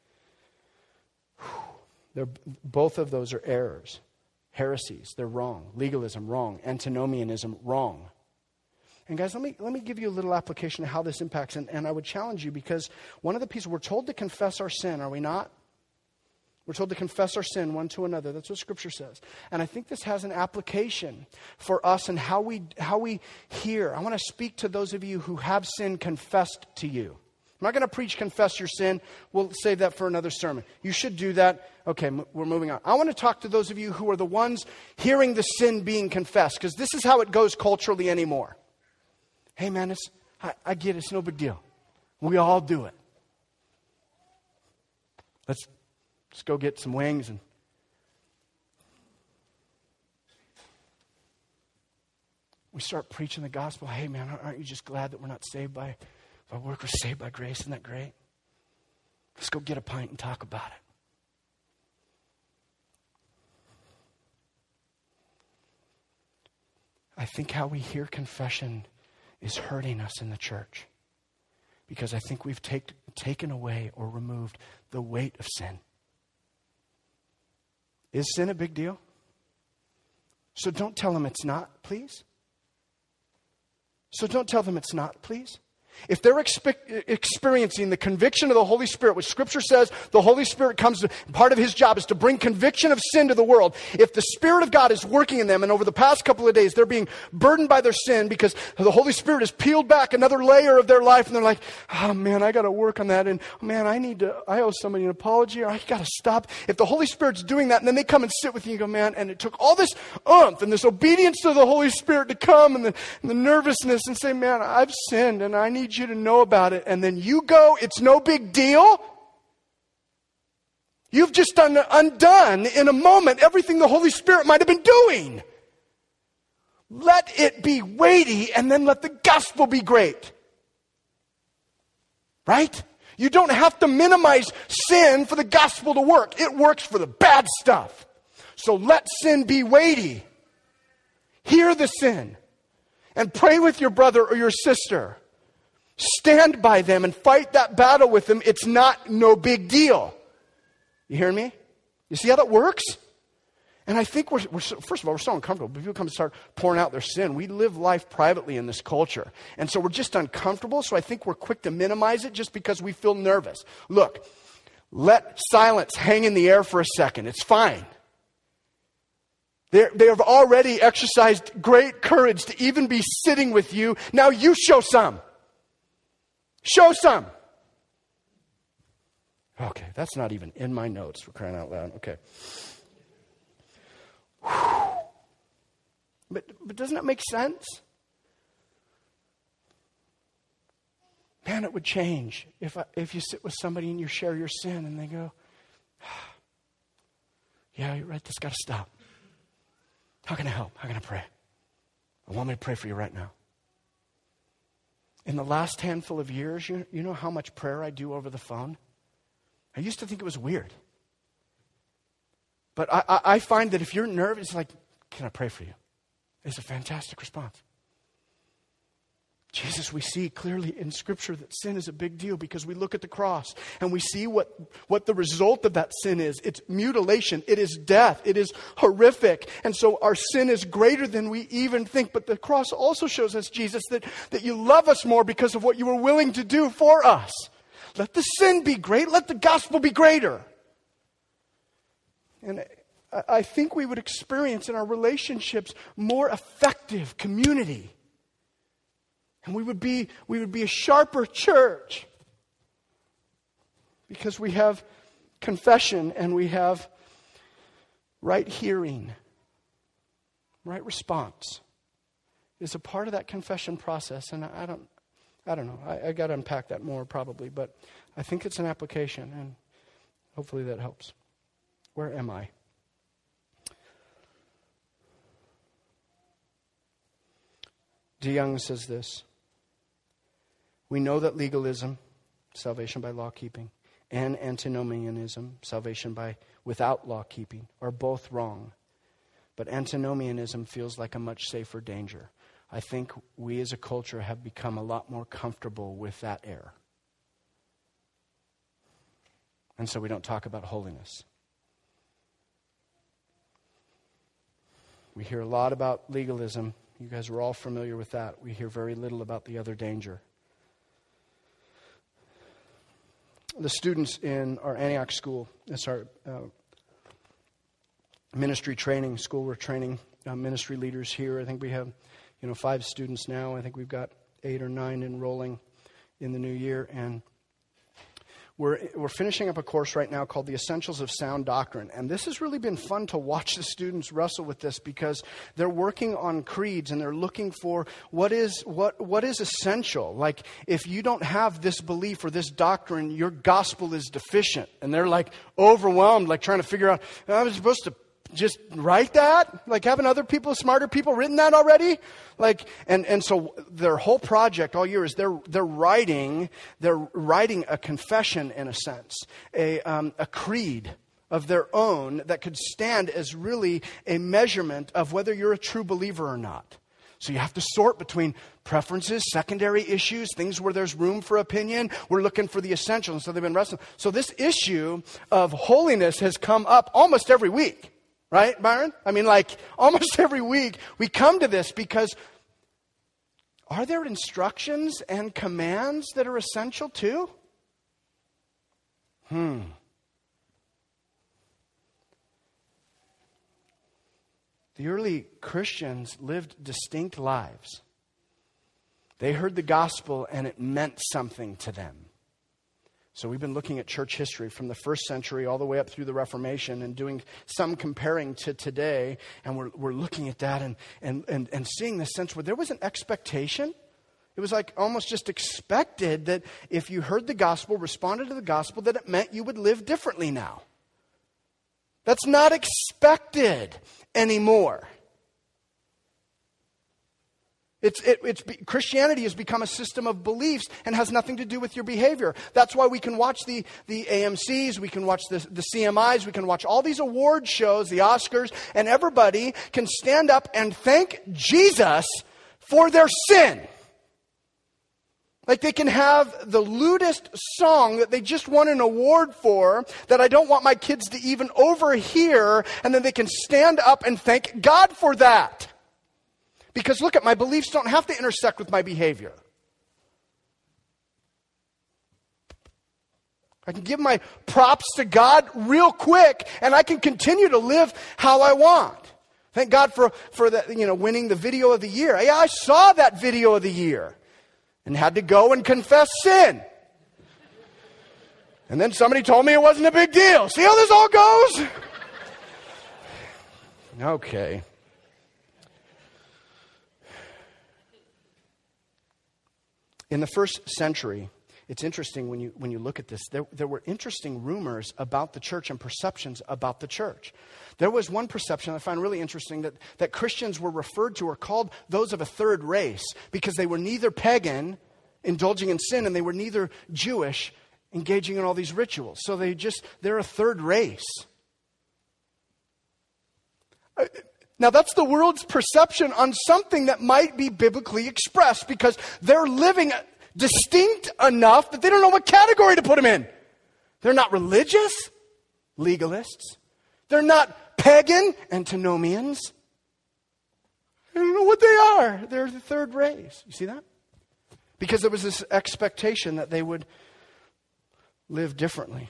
They're, both of those are errors, heresies. They're wrong. Legalism, wrong. Antinomianism, wrong. And guys, let me let me give you a little application of how this impacts. And, and I would challenge you, because one of the pieces, we're told to confess our sin, are we not? We're told to confess our sin one to another. That's what Scripture says. And I think this has an application for us and how we how we hear. I want to speak to those of you who have sin confessed to you. I'm not going to preach confess your sin. We'll save that for another sermon. You should do that. Okay, m- we're moving on. I want to talk to those of you who are the ones hearing the sin being confessed, because this is how it goes culturally anymore. Hey man, it's, I, I get it. It's no big deal. We all do it. Let's Let's go get some wings and we start preaching the gospel. Hey man, aren't you just glad that we're not saved by, by work? We're saved by grace. Isn't that great? Let's go get a pint and talk about it. I think how we hear confession is hurting us in the church, because I think we've take, taken away or removed the weight of sin. Is sin a big deal? So don't tell them it's not, please. So don't tell them it's not, please. If they're expe- experiencing the conviction of the Holy Spirit, which Scripture says the Holy Spirit comes to, part of his job is to bring conviction of sin to the world. If the Spirit of God is working in them, and over the past couple of days they're being burdened by their sin because the Holy Spirit has peeled back another layer of their life, and they're like, oh man, I got to work on that, and oh, man, I need to, I owe somebody an apology, or I got to stop. If the Holy Spirit's doing that, and then they come and sit with you and go, man, and it took all this oomph and this obedience to the Holy Spirit to come, and the, and the nervousness, and say, man, I've sinned and I need you to know about it, and then you go, it's no big deal. You've just done undone in a moment everything the Holy Spirit might have been doing. Let it be weighty, and then let the gospel be great. Right? You don't have to minimize sin for the gospel to work. It works for the bad stuff. So let sin be weighty. Hear the sin and pray with your brother or your sister. Stand by them and fight that battle with them. It's not no big deal. You hear me? You see how that works? And I think we're, we're so, first of all, we're so uncomfortable. People come and start pouring out their sin. We live life privately in this culture. And so we're just uncomfortable. So I think we're quick to minimize it just because we feel nervous. Look, let silence hang in the air for a second. It's fine. They're, they have already exercised great courage to even be sitting with you. Now you show some. Show some. Okay, that's not even in my notes, for crying out loud. Okay. But, but doesn't that make sense? Man, it would change if I, if you sit with somebody and you share your sin and they go, yeah, you're right, this got to stop. How can I help? How can I pray? I want me to pray for you right now. In the last handful of years, you, you know how much prayer I do over the phone? I used to think it was weird. But I, I, I find that if you're nervous, it's like, can I pray for you? It's a fantastic response. Jesus, we see clearly in Scripture that sin is a big deal because we look at the cross and we see what, what the result of that sin is. It's mutilation. It is death. It is horrific. And so our sin is greater than we even think. But the cross also shows us, Jesus, that, that you love us more because of what you were willing to do for us. Let the sin be great. Let the gospel be greater. And I, I think we would experience in our relationships more effective community. And we would be we would be a sharper church because we have confession and we have right hearing, right response is a part of that confession process. And I don't I don't know. I, I got to unpack that more probably, but I think it's an application, and hopefully that helps. Where am I? DeYoung says this. We know that legalism, salvation by law keeping, and antinomianism, salvation by without law keeping, are both wrong. But antinomianism feels like a much safer danger. I think we as a culture have become a lot more comfortable with that error. And so we don't talk about holiness. We hear a lot about legalism. You guys are all familiar with that. We hear very little about the other danger. The students in our Antioch school, it's our uh, ministry training school. We're training uh, ministry leaders here. I think we have, you know, five students now. I think we've got eight or nine enrolling in the new year. And We're, we're finishing up a course right now called The Essentials of Sound Doctrine. And this has really been fun to watch the students wrestle with this because they're working on creeds and they're looking for what is what what is essential. Like, if you don't have this belief or this doctrine, your gospel is deficient. And they're like overwhelmed, like trying to figure out, I was supposed to just write that? Like, haven't other people, smarter people, written that already? Like, and, and so their whole project all year is they're they're writing they're writing a confession in a sense, a um, a creed of their own that could stand as really a measurement of whether you're a true believer or not. So you have to sort between preferences, secondary issues, things where there's room for opinion. We're looking for the essential, and so they've been wrestling. So this issue of holiness has come up almost every week. Right, Byron? I mean, like, almost every week we come to this because are there instructions and commands that are essential too? Hmm. The early Christians lived distinct lives. They heard the gospel and it meant something to them. So we've been looking at church history from the first century all the way up through the Reformation and doing some comparing to today. And we're we're looking at that and, and, and, and seeing this sense where there was an expectation. It was like almost just expected that if you heard the gospel, responded to the gospel, that it meant you would live differently now. That's not expected anymore. It's, it, it's Christianity has become a system of beliefs and has nothing to do with your behavior. That's why we can watch the, the A M Cs, we can watch the, the C M Is, we can watch all these award shows, the Oscars, and everybody can stand up and thank Jesus for their sin. Like they can have the lewdest song that they just won an award for that I don't want my kids to even overhear, and then they can stand up and thank God for that. Because look at, my beliefs don't have to intersect with my behavior. I can give my props to God real quick, and I can continue to live how I want. Thank God for, for the, you know, winning the video of the year. Yeah, I saw that video of the year and had to go and confess sin. And then somebody told me it wasn't a big deal. See how this all goes? Okay. In the first century, it's interesting when you when you look at this, there, there were interesting rumors about the church and perceptions about the church. There was one perception I find really interesting, that, that Christians were referred to or called those of a third race because they were neither pagan, indulging in sin, and they were neither Jewish, engaging in all these rituals. So they just, they're a third race. Now that's the world's perception on something that might be biblically expressed, because they're living distinct enough that they don't know what category to put them in. They're not religious, legalists. They're not pagan, antinomians. I don't know what they are. They're the third race. You see that? Because there was this expectation that they would live differently.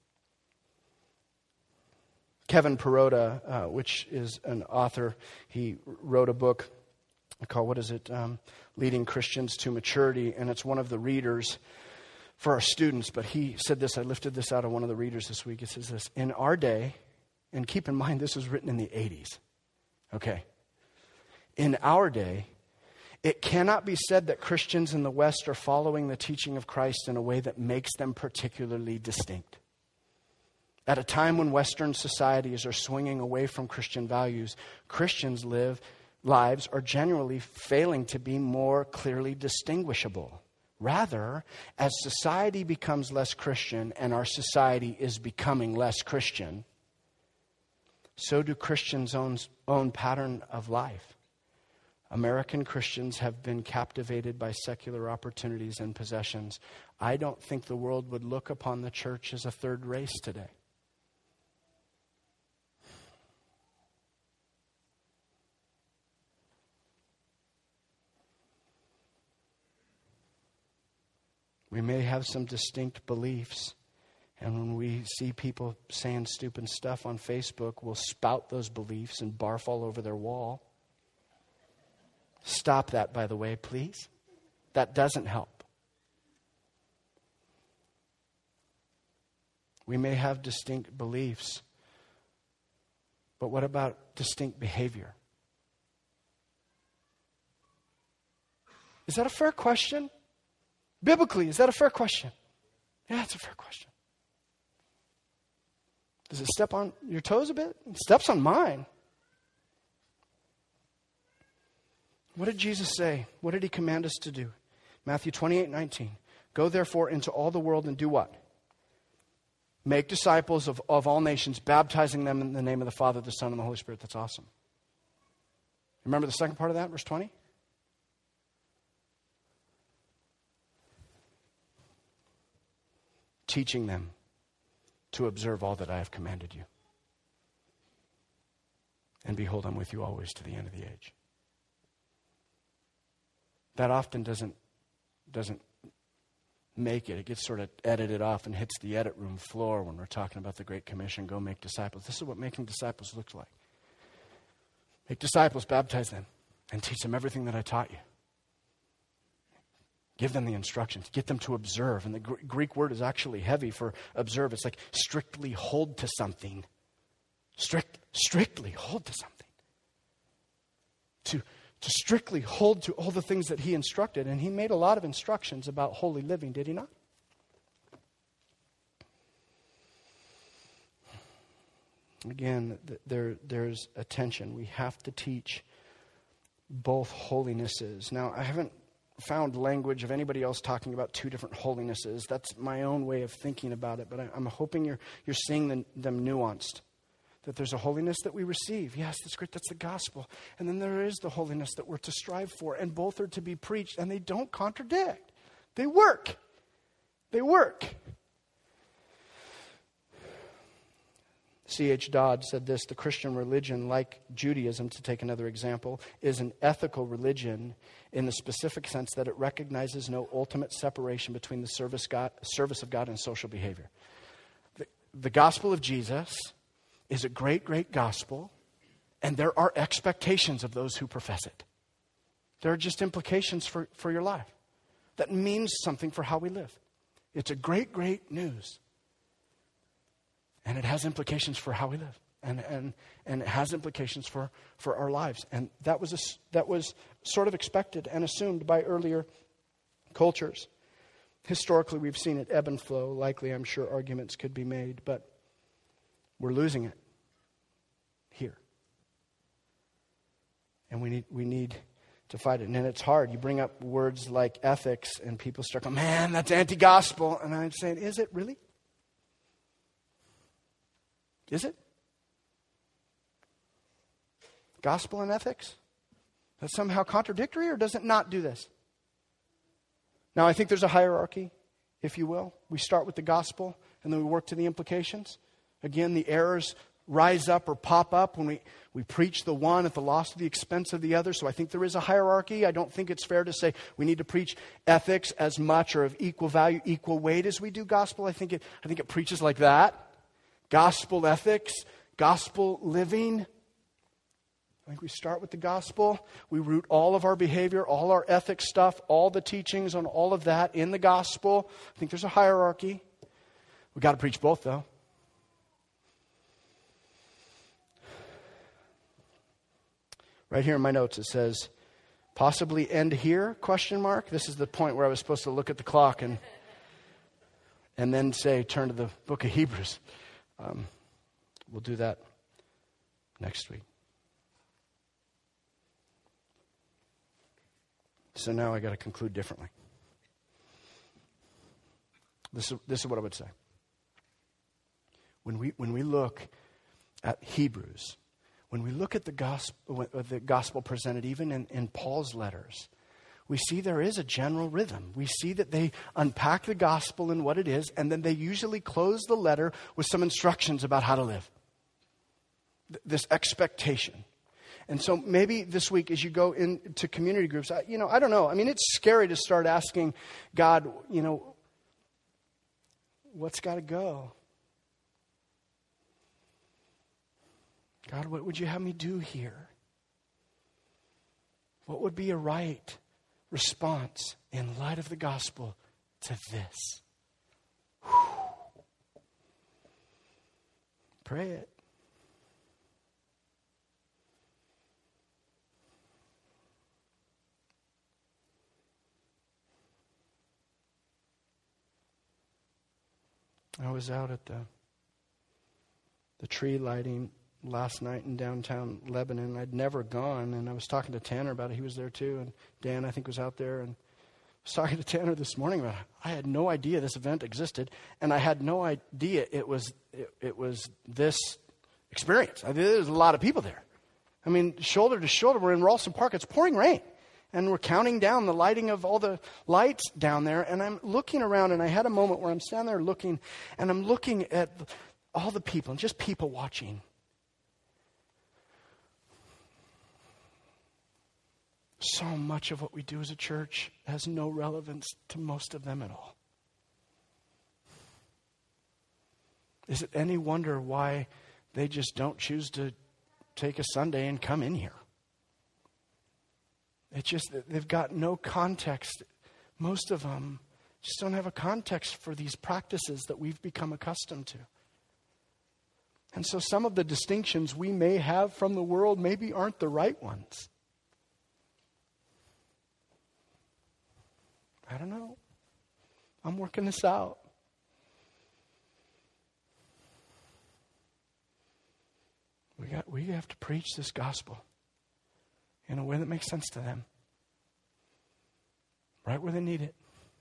Kevin Perota, uh, which is an author, he wrote a book called, what is it, um, Leading Christians to Maturity, and it's one of the readers for our students. But he said this, I lifted this out of one of the readers this week. It says this: in our day, and keep in mind this was written in the eighties, okay? In our day, it cannot be said that Christians in the West are following the teaching of Christ in a way that makes them particularly distinct. At a time when Western societies are swinging away from Christian values, Christians live lives are generally failing to be more clearly distinguishable. Rather, as society becomes less Christian and our society is becoming less Christian, so do Christians' own, own pattern of life. American Christians have been captivated by secular opportunities and possessions. I don't think the world would look upon the church as a third race today. We may have some distinct beliefs, and when we see people saying stupid stuff on Facebook, we'll spout those beliefs and barf all over their wall. Stop that, by the way, please. That doesn't help. We may have distinct beliefs, but what about distinct behavior? Is that a fair question? Biblically, is that a fair question? Yeah, it's a fair question. Does it step on your toes a bit? It steps on mine. What did Jesus say? What did he command us to do? Matthew twenty-eight nineteen. Go therefore into all the world and do what? Make disciples of, of all nations, baptizing them in the name of the Father, the Son, and the Holy Spirit. That's awesome. Remember the second part of that, verse twenty? Teaching them to observe all that I have commanded you. And behold, I'm with you always to the end of the age. That often doesn't, doesn't make it. It gets sort of edited off and hits the edit room floor when we're talking about the Great Commission, go make disciples. This is what making disciples looks like. Make disciples, baptize them, and teach them everything that I taught you. Give them the instructions. Get them to observe. And the Gr- Greek word is actually heavy for observe. It's like strictly hold to something. Strict, strictly hold to something. To, to strictly hold to all the things that he instructed. And he made a lot of instructions about holy living, did he not? Again, th- there, there's a tension. We have to teach both holinesses. Now, I haven't found language of anybody else talking about two different holinesses. That's my own way of thinking about it, but I, I'm hoping you're you're seeing them, them nuanced. That there's a holiness that we receive. Yes, that's great. That's the gospel. And then there is the holiness that we're to strive for, and both are to be preached, and they don't contradict. They work. They work. C H Dodd said this: the Christian religion, like Judaism, to take another example, is an ethical religion in the specific sense that it recognizes no ultimate separation between the service, God, service of God and social behavior. The, the gospel of Jesus is a great, great gospel, and there are expectations of those who profess it. There are just implications for, for your life. That means something for how we live. It's a great, great news. And it has implications for how we live. And and and it has implications for, for our lives. And that was a, that was sort of expected and assumed by earlier cultures. Historically, we've seen it ebb and flow. Likely, I'm sure arguments could be made. But we're losing it here. And we need we need to fight it. And it's hard. You bring up words like ethics, and people start going, man, that's anti-gospel. And I'm saying, is it really? Is it? Gospel and ethics? That's somehow contradictory, or does it not do this? Now, I think there's a hierarchy, if you will. We start with the gospel, and then we work to the implications. Again, the errors rise up or pop up when we, we preach the one at the loss of the expense of the other. So I think there is a hierarchy. I don't think it's fair to say we need to preach ethics as much or of equal value, equal weight as we do gospel. I think it, I think it preaches like that. Gospel ethics, gospel living. I think we start with the gospel. We root all of our behavior, all our ethics stuff, all the teachings on all of that in the gospel. I think there's a hierarchy. We've got to preach both, though. Right here in my notes it says, possibly end here, question mark. This is the point where I was supposed to look at the clock and and then say, turn to the book of Hebrews. Um, we'll do that next week. So now I got to conclude differently. This is, this is what I would say. When we when we look at Hebrews, when we look at the gospel, the gospel presented even in, in Paul's letters, we see there is a general rhythm. We see that they unpack the gospel and what it is, and then they usually close the letter with some instructions about how to live. Th- this expectation. And so maybe this week as you go into community groups, I, you know, I don't know. I mean, it's scary to start asking God, you know, what's got to go? God, what would you have me do here? What would be a right response in light of the gospel to this? Whew. Pray it. I was out at the the tree lighting last night in downtown Lebanon. I'd never gone, and I was talking to Tanner about it. He was there too, and Dan, I think, was out there. And I was talking to Tanner this morning about it. I had no idea this event existed, and I had no idea it was it, it was this experience. I mean, there's a lot of people there. I mean, shoulder to shoulder, we're in Ralston Park. It's pouring rain, and we're counting down the lighting of all the lights down there. And I'm looking around, and I had a moment where I'm standing there looking, and I'm looking at all the people, and just people watching. So much of what we do as a church has no relevance to most of them at all. Is it any wonder why they just don't choose to take a Sunday and come in here? It's just that they've got no context. Most of them just don't have a context for these practices that we've become accustomed to. And so some of the distinctions we may have from the world maybe aren't the right ones. I don't know. I'm working this out. We got we have to preach this gospel in a way that makes sense to them. Right where they need it.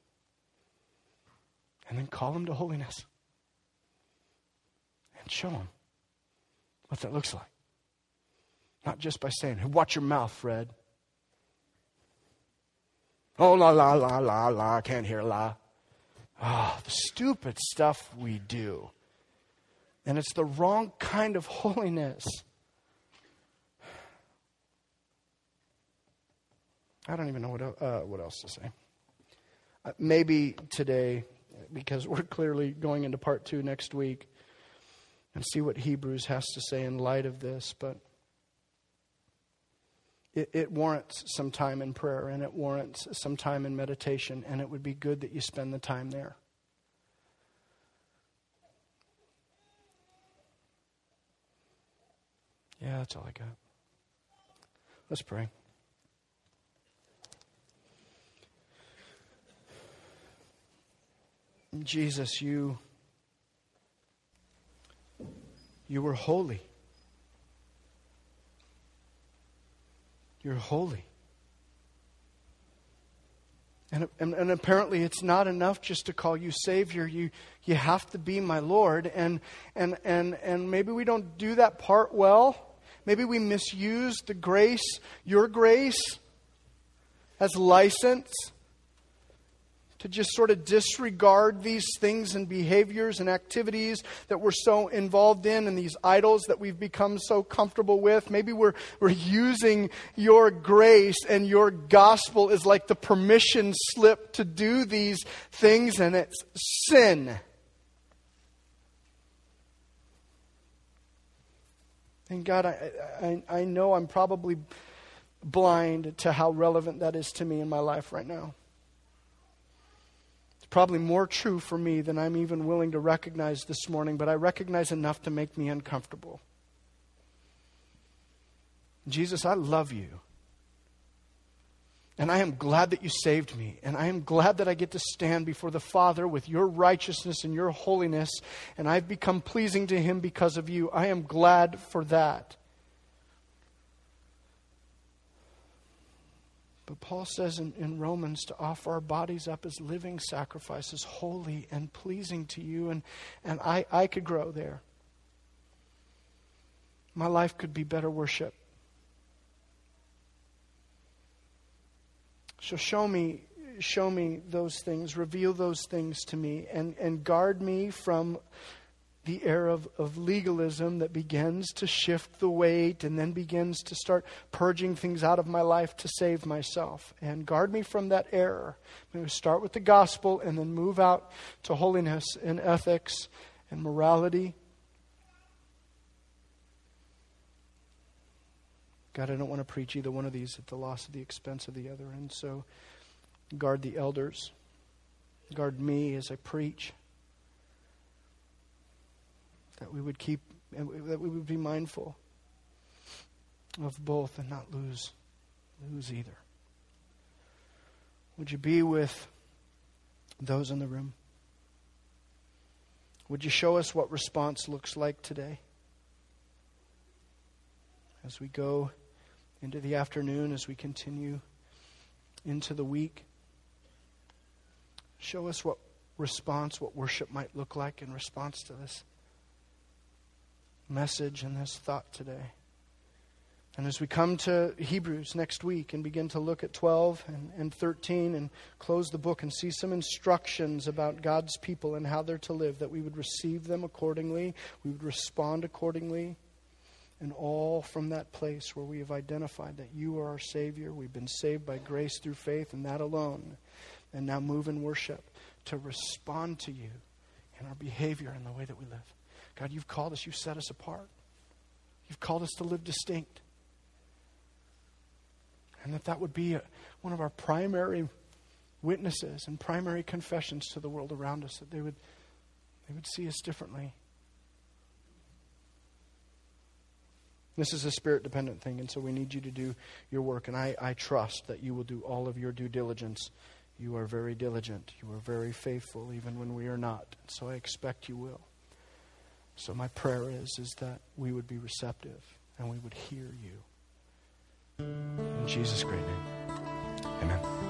And then call them to holiness. And show them what that looks like. Not just by saying, hey, watch your mouth, Fred. Oh, la, la, la, la, la, can't hear la. Oh, the stupid stuff we do. And it's the wrong kind of holiness. I don't even know what, uh, what else to say. Uh, maybe today, because we're clearly going into part two next week, and see what Hebrews has to say in light of this, but it, it warrants some time in prayer, and it warrants some time in meditation, and it would be good that you spend the time there. Yeah, that's all I got. Let's pray. Jesus, you, you were holy. You're holy. And, and, and apparently it's not enough just to call you Savior. You you have to be my Lord. And, and, and, and maybe we don't do that part well. Maybe we misuse the grace, your grace, as license to just sort of disregard these things and behaviors and activities that we're so involved in and these idols that we've become so comfortable with. Maybe we're, we're using your grace and your gospel as like the permission slip to do these things, and it's sin. And God, I, I, I know I'm probably blind to how relevant that is to me in my life right now. Probably more true for me than I'm even willing to recognize this morning, but I recognize enough to make me uncomfortable. Jesus, I love you. And I am glad that you saved me. And I am glad that I get to stand before the Father with your righteousness and your holiness. And I've become pleasing to Him because of you. I am glad for that. But Paul says in, in Romans to offer our bodies up as living sacrifices, holy and pleasing to you. And, and I, I could grow there. My life could be better worship. So show me, show me those things, reveal those things to me, and, and guard me from the air of, of legalism that begins to shift the weight and then begins to start purging things out of my life to save myself. And guard me from that error. I'm going to start with the gospel and then move out to holiness and ethics and morality. God, I don't want to preach either one of these at the loss of the expense of the other. And so guard the elders. Guard me as I preach. That we would keep, that we would be mindful of both and not lose, lose either. Would you be with those in the room? Would you show us what response looks like today? As we go into the afternoon, as we continue into the week, show us what response, what worship might look like in response to this message and this thought today. And as we come to Hebrews next week and begin to look at twelve and, and thirteen and close the book and see some instructions about God's people and how they're to live, that we would receive them accordingly, we would respond accordingly, and all from that place where we have identified that you are our Savior, we've been saved by grace through faith and that alone, and now move in worship to respond to you in our behavior and the way that we live. God, you've called us, you've set us apart. You've called us to live distinct. And that that would be a, one of our primary witnesses and primary confessions to the world around us, that they would, they would see us differently. This is a spirit-dependent thing, and so we need you to do your work. And I, I trust that you will do all of your due diligence. You are very diligent. You are very faithful, even when we are not. So I expect you will. So my prayer is, is that we would be receptive and we would hear you. In Jesus' great name, amen.